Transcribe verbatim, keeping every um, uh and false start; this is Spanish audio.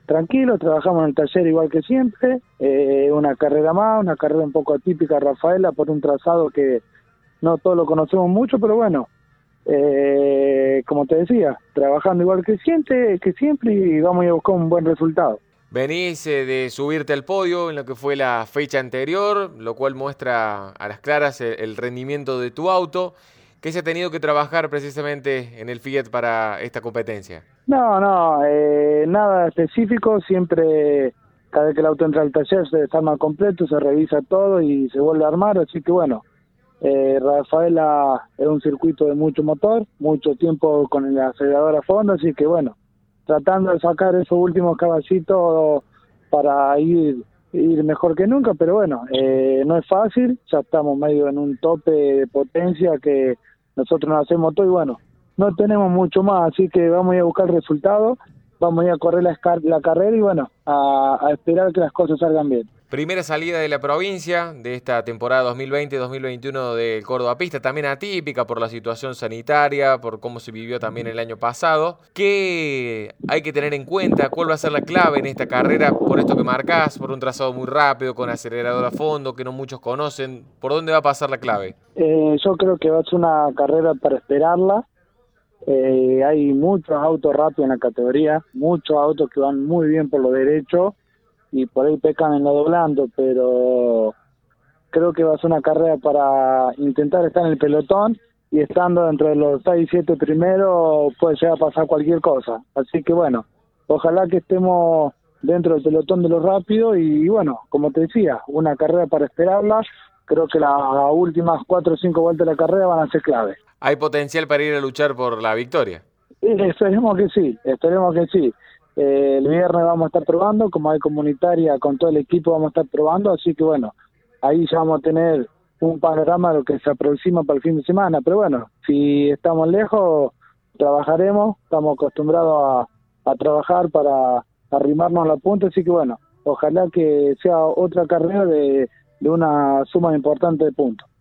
tranquilo, trabajamos en el taller igual que siempre, eh, una carrera más, una carrera un poco atípica, Rafaela, por un trazado que no todos lo conocemos mucho, pero bueno, eh, como te decía, trabajando igual que siempre, que siempre y vamos a buscar un buen resultado. Venís eh, de subirte al podio en lo que fue la fecha anterior, lo cual muestra a las claras el, el rendimiento de tu auto. ¿Qué se ha tenido que trabajar precisamente en el Fiat para esta competencia? No, no, eh, nada específico, siempre cada vez que el auto entra al taller se desarma completo, se revisa todo y se vuelve a armar, así que bueno, eh, Rafaela es un circuito de mucho motor, mucho tiempo con el acelerador a fondo, así que bueno, tratando de sacar esos últimos caballitos para ir, ir mejor que nunca, pero bueno, eh, no es fácil, ya estamos medio en un tope de potencia que nosotros nos hacemos todo y bueno, no tenemos mucho más, así que vamos a ir a buscar resultados, vamos a ir a correr la, la carrera y bueno, a, a esperar que las cosas salgan bien. Primera salida de la provincia de esta temporada dos mil veinte dos mil veintiuno del Córdoba Pista, también atípica por la situación sanitaria, por cómo se vivió también el año pasado. ¿Qué hay que tener en cuenta? ¿Cuál va a ser la clave en esta carrera? Por esto que marcás, por un trazado muy rápido, con acelerador a fondo, que no muchos conocen. ¿Por dónde va a pasar la clave? Eh, yo creo que va a ser una carrera para esperarla. Eh, hay muchos autos rápidos en la categoría, muchos autos que van muy bien por lo derecho y por ahí pecan en lo doblando, pero creo que va a ser una carrera para intentar estar en el pelotón y estando entre los seis y siete primeros puede llegar a pasar cualquier cosa. Así que bueno, ojalá que estemos dentro del pelotón de los rápidos y bueno, como te decía, una carrera para esperarla. Creo que las últimas cuatro o cinco vueltas de la carrera van a ser clave. ¿Hay potencial para ir a luchar por la victoria? Eh, esperemos que sí, esperemos que sí. Eh, el viernes vamos a estar probando, como hay comunitaria, con todo el equipo vamos a estar probando, así que bueno, ahí ya vamos a tener un panorama de lo que se aproxima para el fin de semana, pero bueno, si estamos lejos, trabajaremos, estamos acostumbrados a, a trabajar para arrimarnos a la punta, así que bueno, ojalá que sea otra carrera de, de una suma importante de puntos.